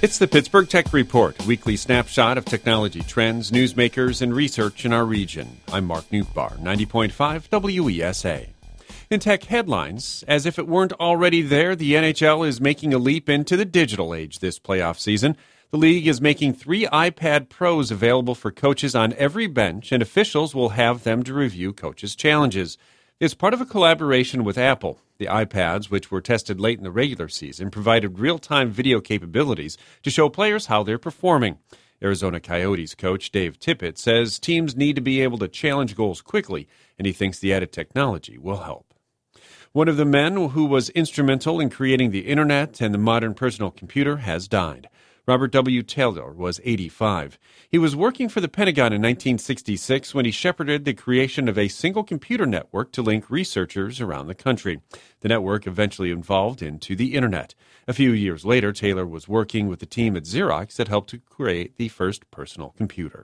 It's the Pittsburgh Tech Report, a weekly snapshot of technology trends, newsmakers, and research in our region. I'm Mark Newtbar, 90.5 WESA. In tech headlines, as if it weren't already there, the NHL is making a leap into the digital age this playoff season. The league is making 3 iPad Pros available for coaches on every bench, and officials will have them to review coaches' challenges. It's part of a collaboration with Apple. The iPads, which were tested late in the regular season, provided real-time video capabilities to show players how they're performing. Arizona Coyotes coach Dave Tippett says teams need to be able to challenge goals quickly, and he thinks the added technology will help. One of the men who was instrumental in creating the Internet and the modern personal computer has died. Robert W. Taylor was 85. He was working for the Pentagon in 1966 when he shepherded the creation of a single computer network to link researchers around the country. The network eventually evolved into the Internet. A few years later, Taylor was working with the team at Xerox that helped to create the first personal computer.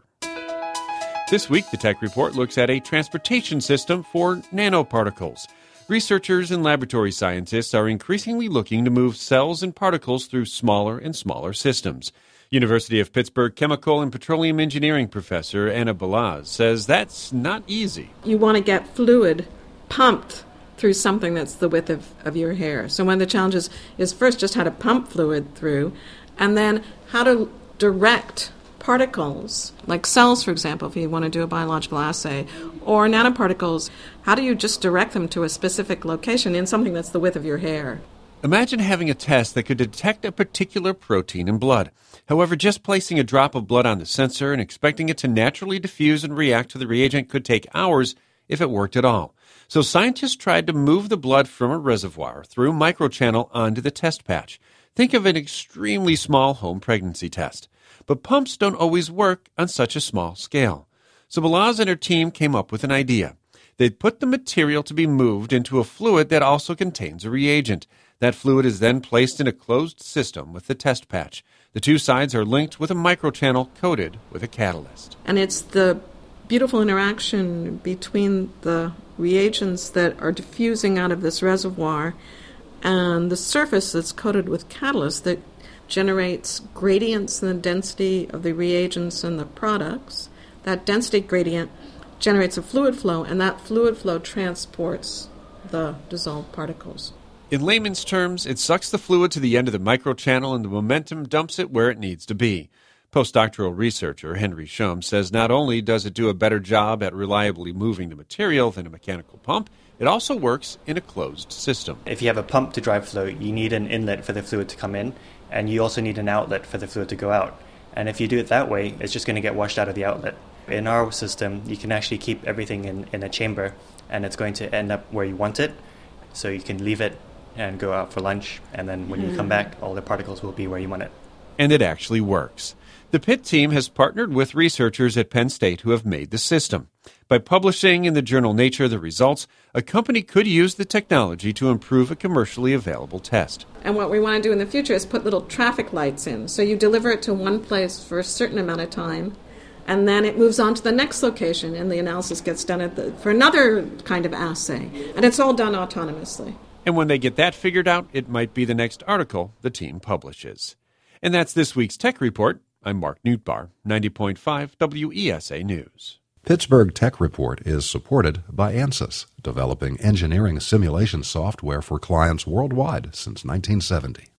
This week, the Tech Report looks at a transportation system for nanoparticles. Researchers and laboratory scientists are increasingly looking to move cells and particles through smaller and smaller systems. University of Pittsburgh chemical and petroleum engineering professor Anna Balazs says that's not easy. You want to get fluid pumped through something that's the width of your hair. So one of the challenges is first just how to pump fluid through, and then how to direct particles, like cells, for example, if you want to do a biological assay, or nanoparticles, how do you just direct them to a specific location in something that's the width of your hair? Imagine having a test that could detect a particular protein in blood. However, just placing a drop of blood on the sensor and expecting it to naturally diffuse and react to the reagent could take hours if it worked at all. So scientists tried to move the blood from a reservoir through microchannel onto the test patch. Think of an extremely small home pregnancy test. But pumps don't always work on such a small scale. So Balazs and her team came up with an idea. They'd put the material to be moved into a fluid that also contains a reagent. That fluid is then placed in a closed system with the test patch. The two sides are linked with a microchannel coated with a catalyst. And it's the beautiful interaction between the reagents that are diffusing out of this reservoir and the surface that's coated with catalyst that generates gradients in the density of the reagents and the products. That density gradient generates a fluid flow, and that fluid flow transports the dissolved particles. In layman's terms, it sucks the fluid to the end of the microchannel and the momentum dumps it where it needs to be. Postdoctoral researcher Henry Shum says not only does it do a better job at reliably moving the material than a mechanical pump, it also works in a closed system. If you have a pump to drive flow, you need an inlet for the fluid to come in, and you also need an outlet for the fluid to go out. And if you do it that way, it's just going to get washed out of the outlet. In our system, you can actually keep everything in a chamber, and it's going to end up where you want it. So you can leave it and go out for lunch, and then when you come back, all the particles will be where you want it. And it actually works. The Pitt team has partnered with researchers at Penn State who have made the system. By publishing in the journal Nature the results, a company could use the technology to improve a commercially available test. And what we want to do in the future is put little traffic lights in. So you deliver it to one place for a certain amount of time, and then it moves on to the next location, and the analysis gets done for another kind of assay. And it's all done autonomously. And when they get that figured out, it might be the next article the team publishes. And that's this week's Tech Report. I'm Mark Newtbar, 90.5 WESA News. Pittsburgh Tech Report is supported by ANSYS, developing engineering simulation software for clients worldwide since 1970.